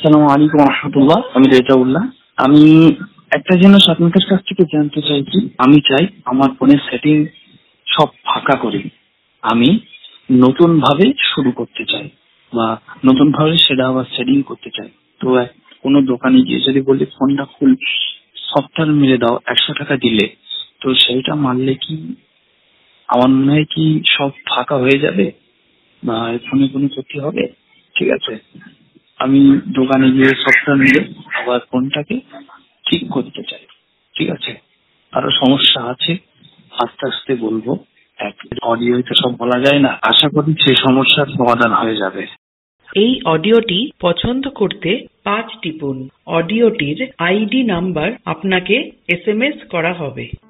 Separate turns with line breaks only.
আসসালামু আলাইকুম রহমতুল্লাহ। আমি রেজাউল্লাহ। আমি একটা জিনিস আপনাদের কাছ থেকে জানতে চাইছি। আমি চাই আমার ফোনের সেটিং সব ফাঁকা করে আমি নতুন ভাবে শুরু করতে চাই, বা নতুন ভাবে সেটা আবার সেটিং করতে চাই। তো কোনো দোকানে গিয়ে যদি বলি ফোনটা ফুল সফটওয়্যার মেরে দাও 100 টাকা দিলে, তো সেইটা মারলে কি আমার মনে হয় কি সব ফাঁকা হয়ে যাবে, বা ফোনে কোনো ক্ষতি হবে? ঠিক আছে, আমি দোকানে গিয়ে সফটওয়্যার নিয়ে আবার ফোনটাকে ঠিক করতে চাই। ঠিক আছে, আরো সমস্যা আছে, আস্তে আস্তে বলবো। এক অডিওতে সব বলা যায় না। আশা করি সেই সমস্যার সমাধান হয়ে যাবে।
এই অডিওটি পছন্দ করতে 5 টিপুন। অডিওটির আইডি নাম্বার আপনাকে SMS করা হবে।